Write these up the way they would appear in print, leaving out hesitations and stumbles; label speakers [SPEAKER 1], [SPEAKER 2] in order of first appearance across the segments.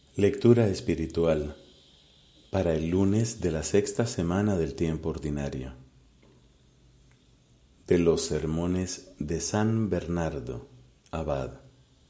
[SPEAKER 1] Lectura espiritual para el lunes de la sexta semana del tiempo ordinario. De los sermones de San Bernardo, abad.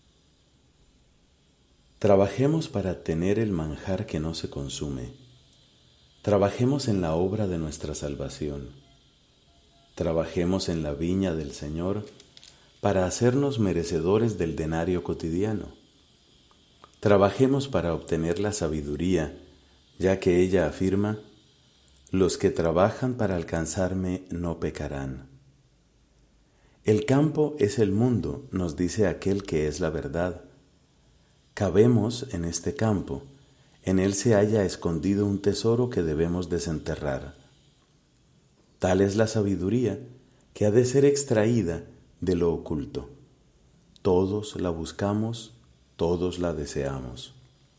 [SPEAKER 1] Trabajemos para tener el manjar que no se consume. Trabajemos en la obra de nuestra salvación. Trabajemos en la viña del Señor para hacernos merecedores del denario cotidiano. Trabajemos para obtener la sabiduría, ya que ella afirma: los que trabajan para alcanzarme no pecarán. El campo es el mundo, nos dice aquel que es la verdad. Cabemos en este campo, en él se halla escondido un tesoro que debemos desenterrar. Tal es la sabiduría que ha de ser extraída de lo oculto. Todos la buscamos, todos la deseamos.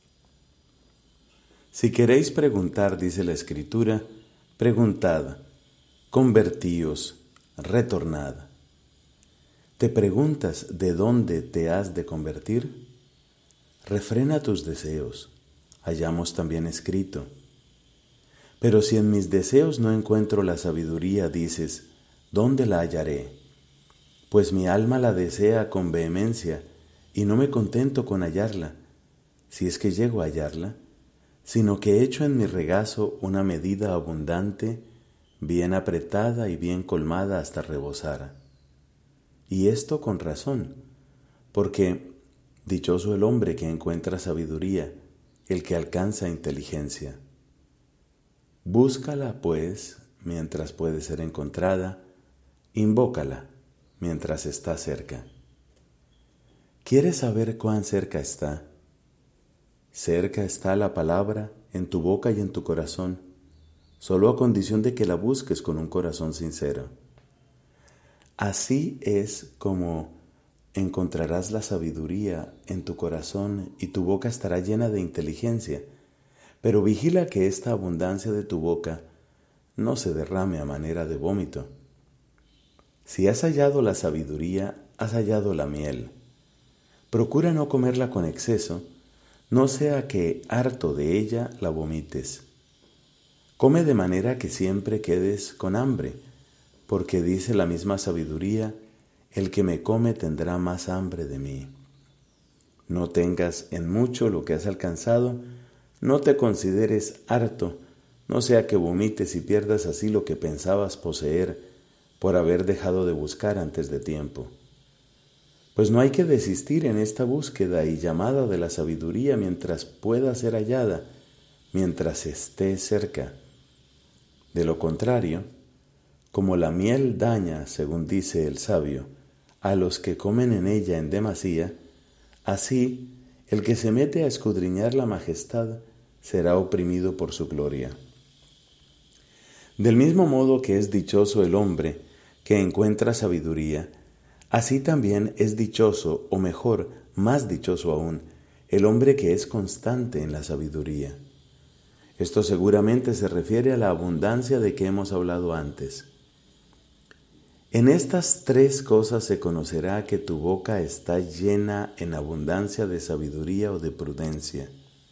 [SPEAKER 1] Si queréis preguntar, dice la Escritura, preguntad, convertíos, retornad. ¿Te preguntas de dónde te has de convertir? Refrena tus deseos, hallamos también escrito. Pero si en mis deseos no encuentro la sabiduría, dices, ¿dónde la hallaré? Pues mi alma la desea con vehemencia, y no me contento con hallarla, si es que llego a hallarla, sino que echo en mi regazo una medida abundante, bien apretada y bien colmada hasta rebosar. Y esto con razón, porque dichoso el hombre que encuentra sabiduría, el que alcanza inteligencia. Búscala, pues, mientras puede ser encontrada, invócala mientras está cerca. ¿Quieres saber cuán cerca está? Cerca está la palabra en tu boca y en tu corazón, solo a condición de que la busques con un corazón sincero. Así es como encontrarás la sabiduría en tu corazón y tu boca estará llena de inteligencia, pero vigila que esta abundancia de tu boca no se derrame a manera de vómito. Si has hallado la sabiduría, has hallado la miel. Procura no comerla con exceso, no sea que, harto de ella, la vomites. Come de manera que siempre quedes con hambre, porque dice la misma sabiduría, el que me come tendrá más hambre de mí. No tengas en mucho lo que has alcanzado, no te consideres harto, no sea que vomites y pierdas así lo que pensabas poseer por haber dejado de buscar antes de tiempo. Pues no hay que desistir en esta búsqueda y llamada de la sabiduría mientras pueda ser hallada, mientras esté cerca. De lo contrario, como la miel daña, según dice el sabio, a los que comen en ella en demasía, así el que se mete a escudriñar la majestad será oprimido por su gloria. Del mismo modo que es dichoso el hombre que encuentra sabiduría, así también es dichoso, o mejor, más dichoso aún, el hombre que es constante en la sabiduría. Esto seguramente se refiere a la abundancia de que hemos hablado antes. En estas tres cosas se conocerá que tu boca está llena en abundancia de sabiduría o de prudencia.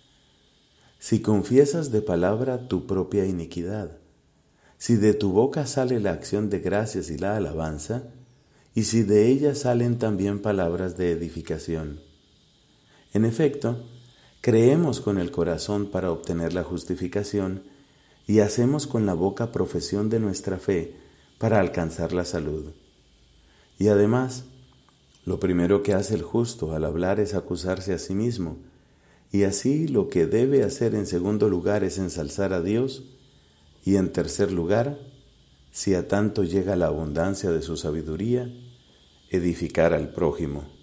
[SPEAKER 1] Si confiesas de palabra tu propia iniquidad, si de tu boca sale la acción de gracias y la alabanza, y si de ella salen también palabras de edificación. En efecto, creemos con el corazón para obtener la justificación y hacemos con la boca profesión de nuestra fe para alcanzar la salud. Y además, lo primero que hace el justo al hablar es acusarse a sí mismo, y así lo que debe hacer en segundo lugar es ensalzar a Dios, y en tercer lugar, si a tanto llega la abundancia de su sabiduría, edificar al prójimo.